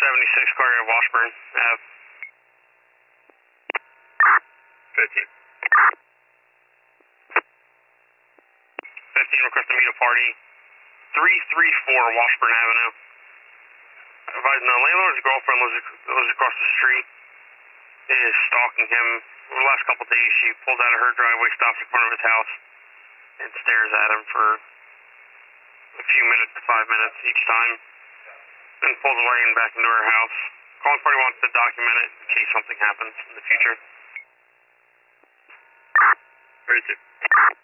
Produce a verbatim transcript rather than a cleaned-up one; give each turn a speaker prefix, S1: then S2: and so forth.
S1: seventy-six Clary of Washburn Ave. fifteen. fifteen, request to meet a party. three thirty-four Washburn Avenue. Advising the landlord's girlfriend lives, lives across the street. Is stalking him. Over the last couple of days, she pulls out of her driveway, stops in front of his house, and stares at him for a few minutes to five minutes each time. Then pulls away and back into her house. Calling party wants to document it in case something happens in the future. thirty-two.